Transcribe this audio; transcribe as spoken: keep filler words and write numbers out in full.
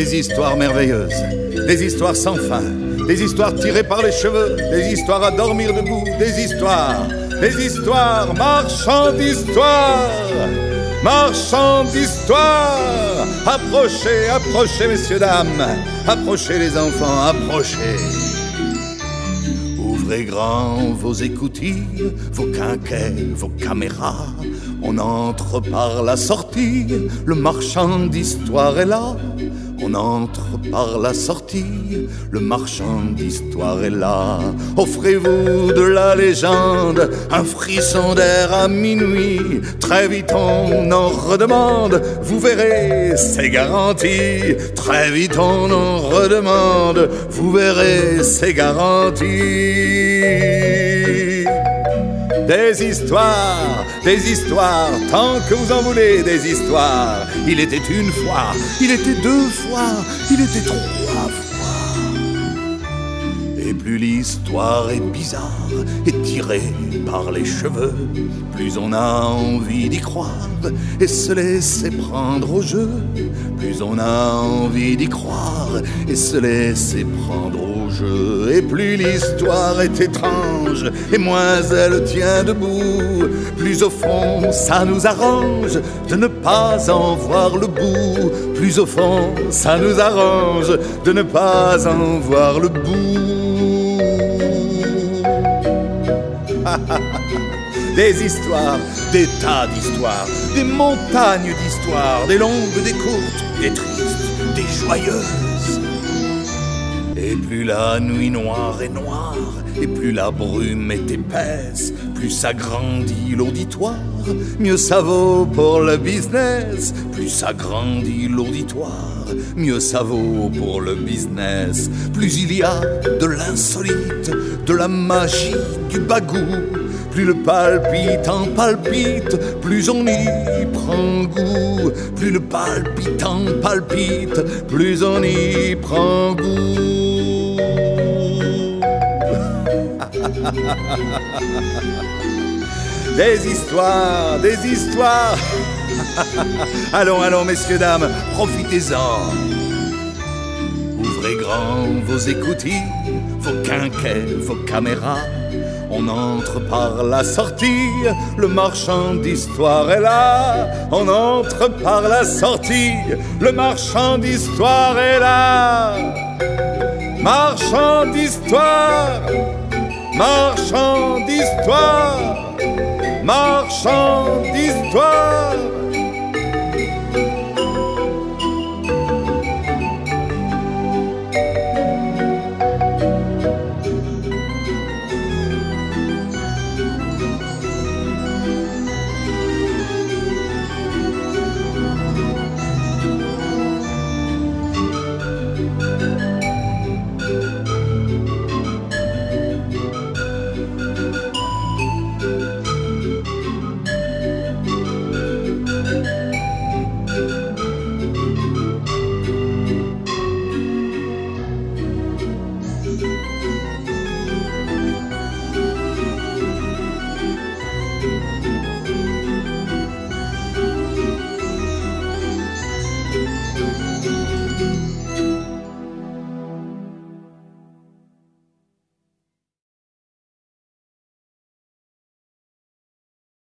des histoires merveilleuses, des histoires sans fin, des histoires tirées par les cheveux, des histoires à dormir debout, des histoires, des histoires, marchands d'histoire, marchands d'histoire. Approchez, approchez, messieurs, dames, approchez les enfants, approchez. Ouvrez grand vos écoutilles, vos quinquets, vos caméras. On entre par la sortie, le marchand d'histoire est là. On entre par la sortie, le marchand d'histoire est là. Offrez-vous de la légende, un frisson d'air à minuit. Très vite on en redemande, vous verrez, c'est garanti. Très vite on en redemande, vous verrez, c'est garanti. Des histoires, des histoires, tant que vous en voulez, des histoires. Il était une fois, il était deux fois, il était trois fois. Et plus l'histoire est bizarre et tirée par les cheveux, plus on a envie d'y croire et se laisser prendre au jeu. Plus on a envie d'y croire et se laisser prendre au jeu. Et plus l'histoire est étrange et moins elle tient debout, plus au fond ça nous arrange de ne pas en voir le bout. Plus au fond ça nous arrange de ne pas en voir le bout. Des histoires, des tas d'histoires, des montagnes d'histoires, des longues, des courtes, des tristes, des joyeuses. Et plus la nuit noire est noire, et plus la brume est épaisse, plus s'agrandit l'auditoire, mieux ça vaut pour le business. Plus s'agrandit l'auditoire, mieux ça vaut pour le business. Plus il y a de l'insolite, de la magie, du bagou. Plus le palpitant palpite, plus on y prend goût. Plus le palpitant palpite, plus on y prend goût. Des histoires, des histoires. Allons, allons, messieurs, dames, profitez-en. Ouvrez grand vos écoutilles, vos quinquets, vos caméras. On entre par la sortie, le marchand d'histoire est là. On entre par la sortie, le marchand d'histoire est là. Marchand d'histoire, marchand d'histoire, marchand d'histoire.